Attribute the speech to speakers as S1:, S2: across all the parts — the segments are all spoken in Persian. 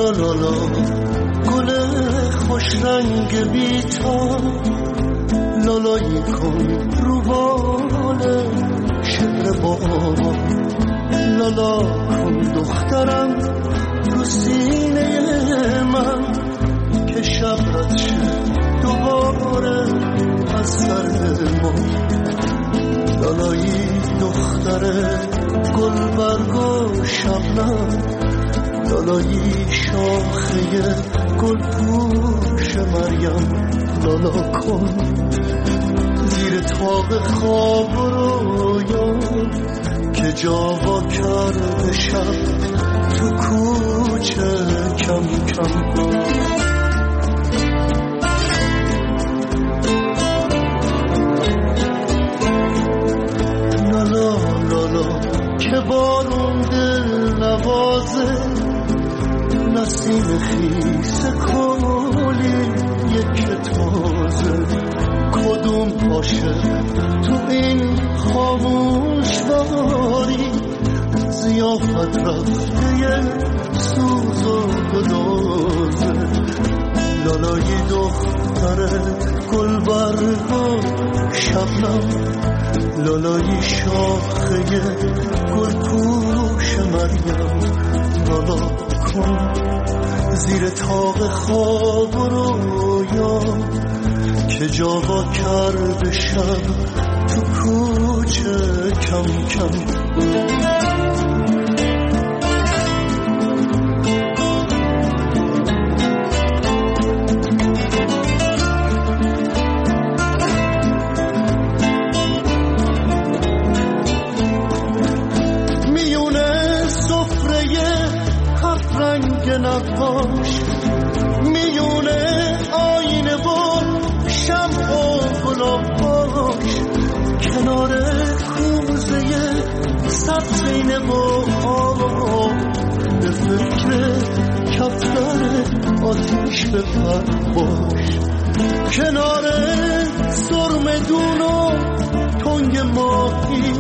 S1: لالا لالا گل خوش رنگ بیتا لالایی کن رو بال شعر بابا لالا کن دخترم رو سینه من که شب رد شد دوباره از سر ما لالایی دختر گل برگ و شبنم لالایی شاخه گل پوش مریم لالا کن زیر طاق خواب رویان که جاوا کرده شب تو کوچه کم کم لالا لالا که بارون دل نوازه نسیم خیس کلی یک تازه کدوم عاشق تو این خاموش باری زیافت رفته سوز و گدازه لالایی دختر گل برگ و شبنم لالایی شاخه گل پوش مریم لالا کن زیر طاق خواب و رویان که جاوا کرده شب تو کوچه کم کم نقاش میونه آینه و شمع و گلاباش کنار کوزه سبزینه و آب به فکر کفتر آتیش بپر باش کنار سرمدون و تنگ ماهی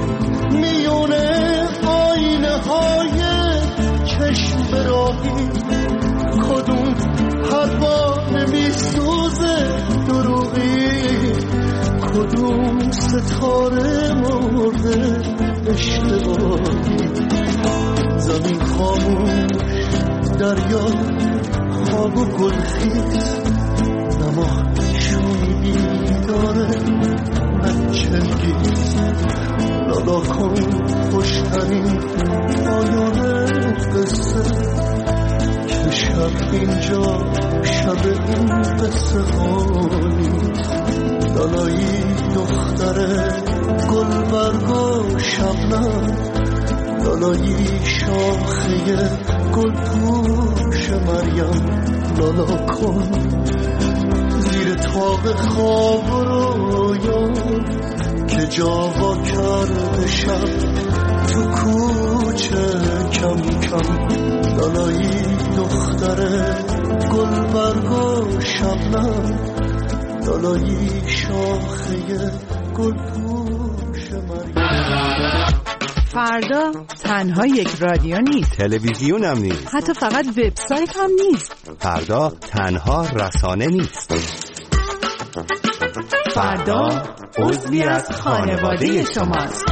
S1: میونه آینه های چشم براهی کدوم پروانه میسوزه دروغی کدوم ستاره مرده اشتباهی زمین خاموش دریا خواب و گلخیز نمایشونی بیداره نچلگیز لالا کن خوشترین پایان قصه که شب اینجا شب این قصه حالی لالایی دختر گل برگ و شبنم لالایی شاخه گل پوش مریم لالا کن زیر طاق خواب و رویان که جاوا کرده شب تو کوچه کم کم لالایی دختر گل برگ و شبنم لالایی شاخه گل پوش مریم
S2: فردا تنها یک رادیو نیست،
S3: تلویزیون هم نیست،
S2: حتی فقط وبسایت هم نیست.
S3: فردا تنها رسانه نیست.
S2: فردا عضوی از خانواده شماست.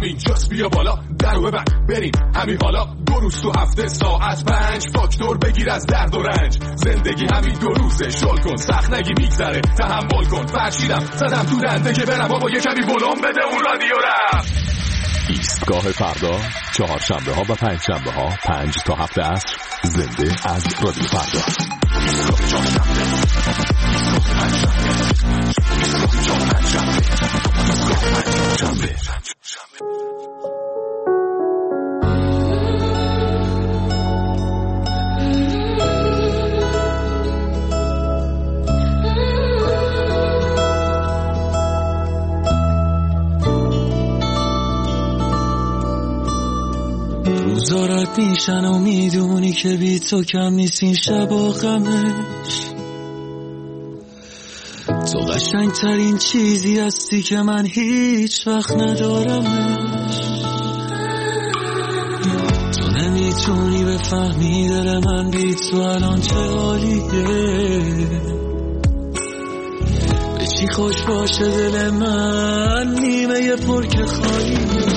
S4: همینجاست بیا بالا درو ببند بریم همین حالا 2 روز تو هفته ساعت 5 فاکتور بگیر از درد و رنج زندگی همین 2 روزه شل کن سخت نگی میگذره تحمل کن فرشیدم زدم تو دنده که برم بابا یه کمی ولوم بده اون رادیو رم
S5: ایستگاه فردا 4 شنبه ها و 5 شنبه ها 5 تا 7 عصر زنده از رادیو فردا.
S6: روزارت میشن و میدونی که بی تو کم نیست این شب و غمش تو قشنگ ترین چیزی هستی که من هیچ وقت ندارمش تو نمیتونی بفهمی دل من بی تو الان چه حالیه به چی خوش باشه دل من نیمه پر که خالیه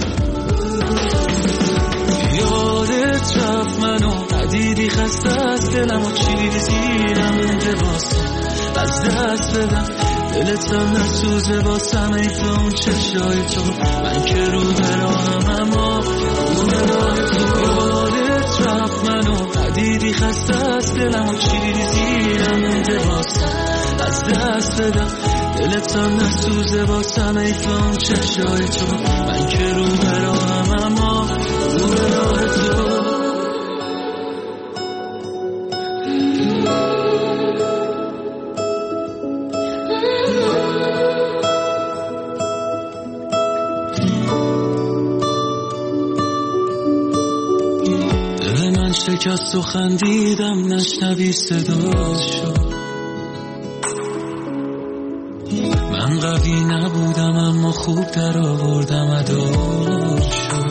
S6: یادت رفت منو ندیدی خسته از دلم و چیزی نمونده واسه از دست بدم دلتم نسوزه واسم ای تو اون چشای تو من که رو براهم اما رو براه تو یادت رفت منو ندیدی خسته از دلم و چیزی نمونده واسه از دست بدم دلتم نسوزه واسم ای تو اون چشای تو من که رو براهم اما رو براه تو 'ل شکست و خندیدم نشنوی صداشو من قوی نبودم اما خوب در آوردم اداشو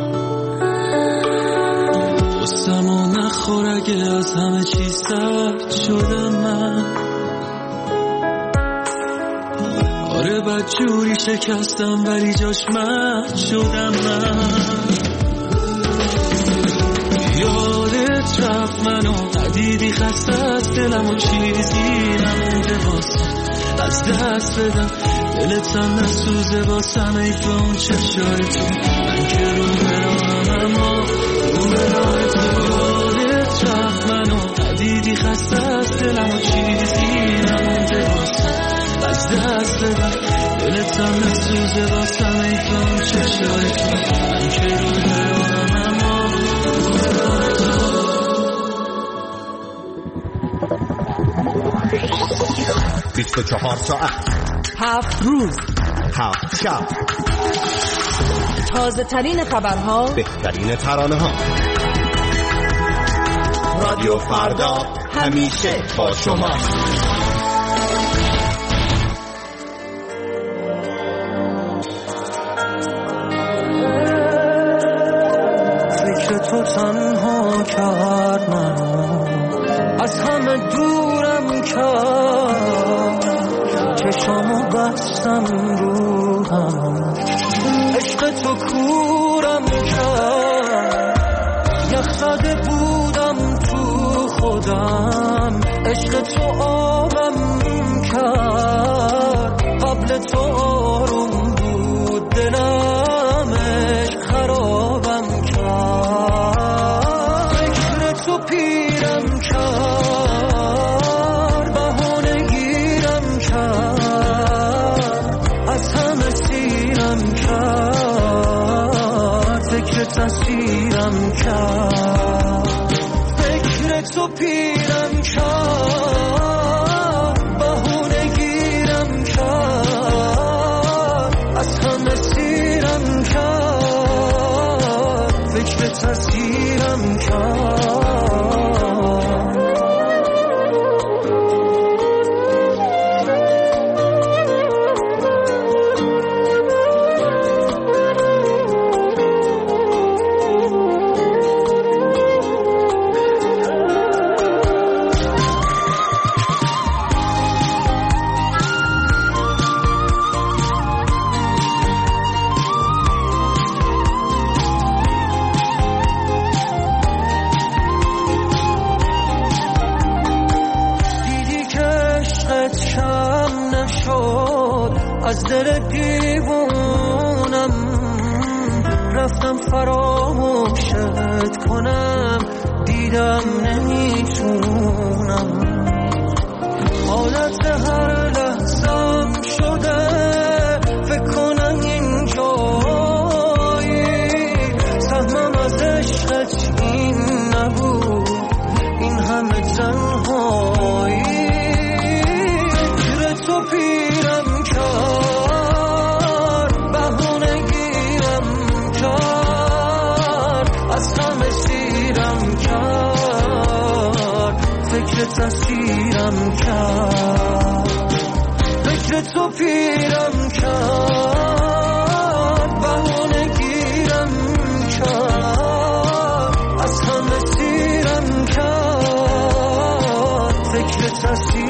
S6: قصه‌مو نخور اگه از همه چیز سرد شدم من آره بدجوری شکستم ولی جاش من شدم من یادت رفت منو ندیدی خسته از دلم و چیزی نمونده واسه از دست بدم دلتم نسوزه واسم ای تو اون چشای تو من که رو براهم اما رو براه تو یادت رفت منو ندیدی خسته از دلم و چیزی نمونده واسه از دست بدم دلتم نسوزه واسم ای تو اون چشای تو من که رو براهم اما رو براه تو
S3: 24 ساعت
S2: 7 روز
S3: 7 شب
S2: تازه ترین خبرها
S3: بهترین ترانه ها رادیو فردا همیشه با شما
S6: فکر تو تنها کرد منو از همه دورم کرد چشامو بستم رو هم عشق تو کورم کرد یخ زده بودم تو خودم عشق تو آبم کرد قبل تو آروم بود دلم عشق خرابم کرد فکر تو پیرم کرد بهونه گیرم کرد از همه سیرم کرد فکر تصویرم کرد فکر تو پیرم کرد بهونه گیرم کرد از همه سیرم کرد فکر تصویرم کرد از دل دیوونم رفتم فراموشت کنم دیدم نمیتونم حالت هر لحظم شده فکر کنم اینجایی سهمم از عشقت این نبود این همه تنهایی گیر تو پیرم کرد بهونه گیرم کرد از همه سیرم کرد فکرت اسیرم کرد فکر تو پیرم کرد بهونه گیرم کرد از همه سیرم کرد فکرت اسیرم